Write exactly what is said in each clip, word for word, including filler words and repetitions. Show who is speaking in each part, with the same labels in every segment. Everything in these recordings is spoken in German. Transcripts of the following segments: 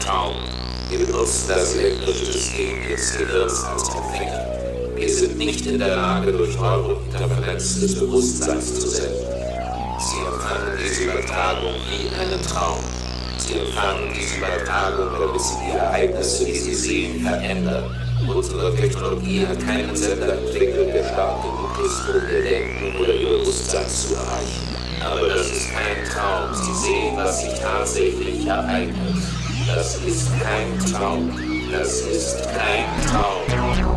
Speaker 1: Traum. Wir benutzen das elektrische System des Gehirns als Empfänger. Wir sind nicht in der Lage, durch Neurointerferenzen des Bewusstseins zu senden. Sie empfangen diese Übertragung wie einen Traum. Sie empfangen diese Übertragung, damit sie die Ereignisse, die sie sehen, verändern. Unsere Technologie hat keinen Sender entwickelt, der stark genug ist, um ihr Denken oder ihr Bewusstsein zu erreichen. Aber das ist kein Traum. Sie sehen, was sich tatsächlich ereignet. Das ist kein Traum. Das ist kein Traum.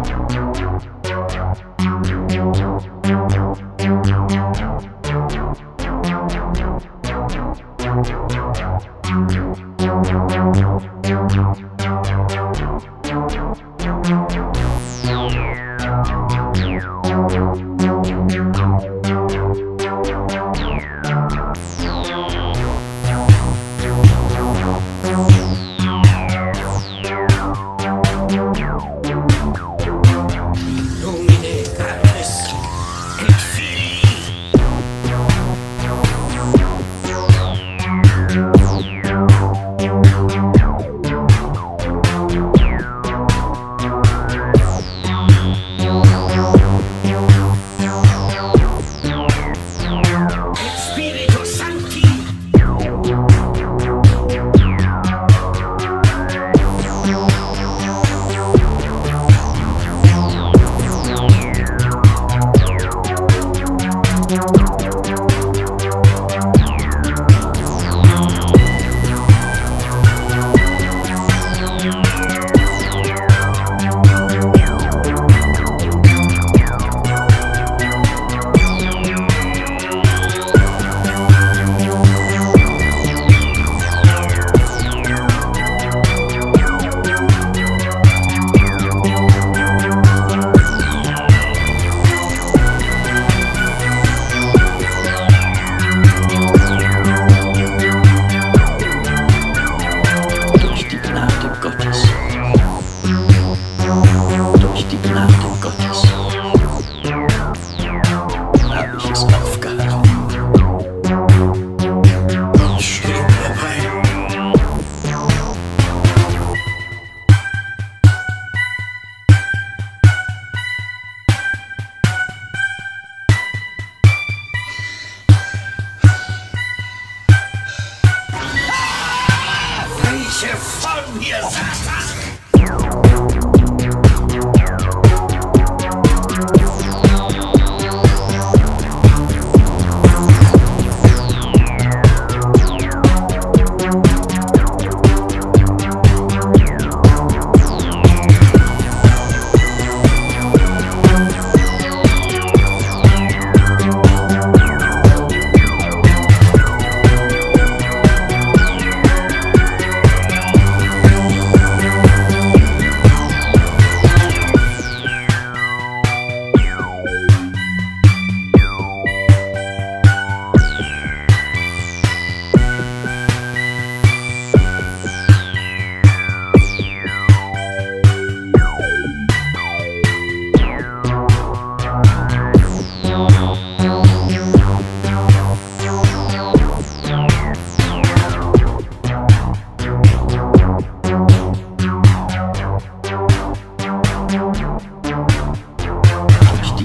Speaker 2: Von mir, Satan!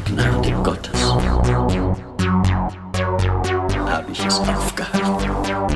Speaker 3: Habe ich es aufgehalten.